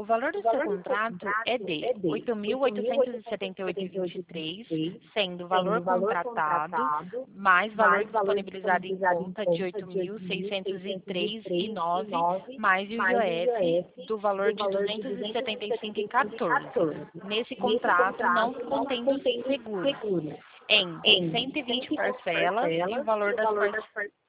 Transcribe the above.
O valor do seu contrato é de R$ 8.878,23, sendo o valor contratado mais valor disponibilizado em conta de R$ 8.603,09, mais o IOF do valor de R$ 275,14. Nesse contrato não contendo seguro, em 120 parcelas e o valor das parcelas